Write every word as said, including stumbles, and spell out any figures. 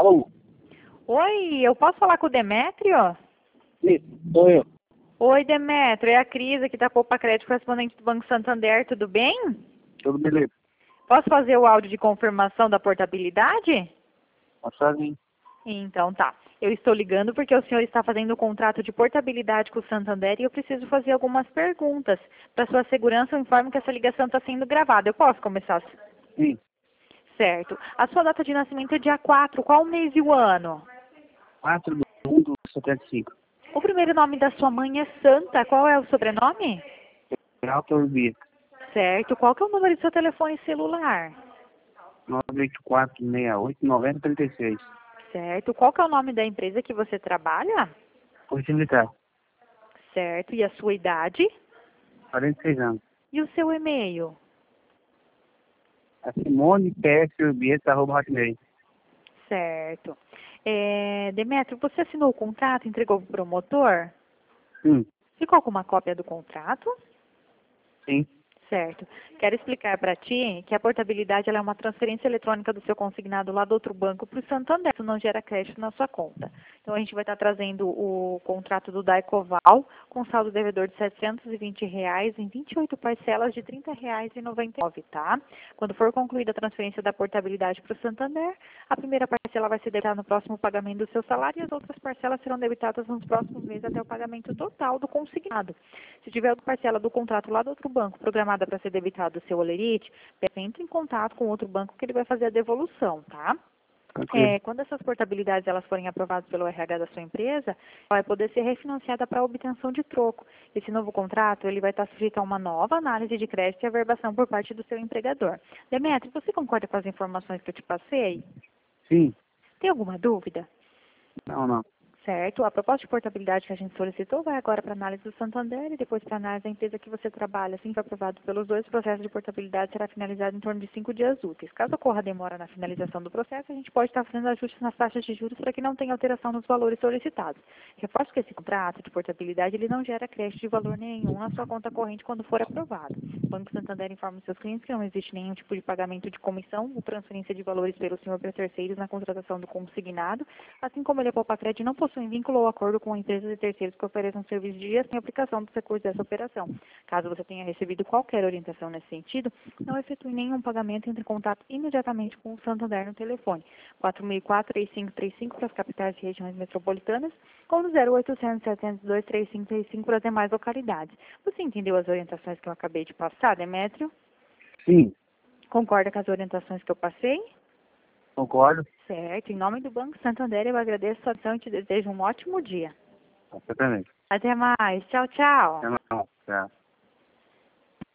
Alô? Oi, eu posso falar com o Demétrio? Isso, sou eu. Oi, Demétrio, é a Cris aqui da Poupa Crédito, correspondente do Banco Santander, tudo bem? Tudo beleza? Posso fazer o áudio de confirmação da portabilidade? Pode fazer. Então tá. Eu estou ligando porque o senhor está fazendo um contrato de portabilidade com o Santander e eu preciso fazer algumas perguntas. Para sua segurança, eu informo que essa ligação está sendo gravada. Eu posso começar? Sim, Certo. A sua data de nascimento é dia quatro. Qual o mês e o ano? quatro do um do setenta e cinco. O primeiro nome da sua mãe é Santa. Qual é o sobrenome? Alto Urbia. Certo. Qual que é o número do seu telefone celular? nove oito quatro seis oito nove zero três seis. Certo. Qual que é o nome da empresa que você trabalha? Polícia Militar. Certo. E a sua idade? quarenta e seis anos. E o seu e-mail? A Simone P S Urbieta, arroba hotmail. Certo. É, Demétrio, você assinou o contrato, entregou para o promotor? Sim, Ficou com uma cópia do contrato? sim. Certo. Quero explicar para ti que a portabilidade ela é uma transferência eletrônica do seu consignado lá do outro banco para o Santander. Isso não gera crédito na sua conta. Então, a gente vai estar trazendo o contrato do Daicoval com saldo devedor de setecentos e vinte reais em vinte e oito parcelas de trinta reais e noventa e nove, tá? Quando for concluída a transferência da portabilidade para o Santander, a primeira parcela vai ser debitada no próximo pagamento do seu salário e as outras parcelas serão debitadas nos próximos meses até o pagamento total do consignado. Se tiver outra parcela do contrato lá do outro banco programada para ser debitado do seu Olerite, entre em contato com outro banco que ele vai fazer a devolução, tá? Tranquilo. É, quando essas portabilidades elas forem aprovadas pelo R H da sua empresa, vai poder ser refinanciada para obtenção de troco. Esse novo contrato ele vai estar sujeito a uma nova análise de crédito e averbação por parte do seu empregador. Demetrio, você concorda com as informações que eu te passei? Sim. Tem alguma dúvida? Não, não. Certo. A proposta de portabilidade que a gente solicitou vai agora para análise do Santander e depois para análise da empresa que você trabalha. Assim que for aprovado pelos dois, o processo de portabilidade será finalizado em torno de cinco dias úteis. Caso ocorra demora na finalização do processo, a gente pode estar fazendo ajustes nas taxas de juros para que não tenha alteração nos valores solicitados. Reforço que esse contrato de portabilidade ele não gera crédito de valor nenhum na sua conta corrente quando for aprovado. O Banco Santander informa os seus clientes que não existe nenhum tipo de pagamento de comissão ou transferência de valores pelo senhor para terceiros na contratação do consignado, assim como ele é Poupa Crédito não possui vínculo ou acordo com empresas e terceiros que ofereçam serviços de gestão e aplicação dos recursos dessa operação. Caso você tenha recebido qualquer orientação nesse sentido, não efetue nenhum pagamento, entre em contato imediatamente com o Santander no telefone quatro seis quatro, três cinco três cinco para as capitais e regiões metropolitanas ou no zero oitocentos, setecentos e dois, trinta e cinco trinta e cinco para as demais localidades. Você entendeu as orientações que eu acabei de passar, Demétrio? Sim, Concorda com as orientações que eu passei? concordo. Certo. Em nome do Banco Santander, eu agradeço a sua atenção e te desejo um ótimo dia. Perfeitamente. Até mais. Tchau, tchau. Não, não. Tchau.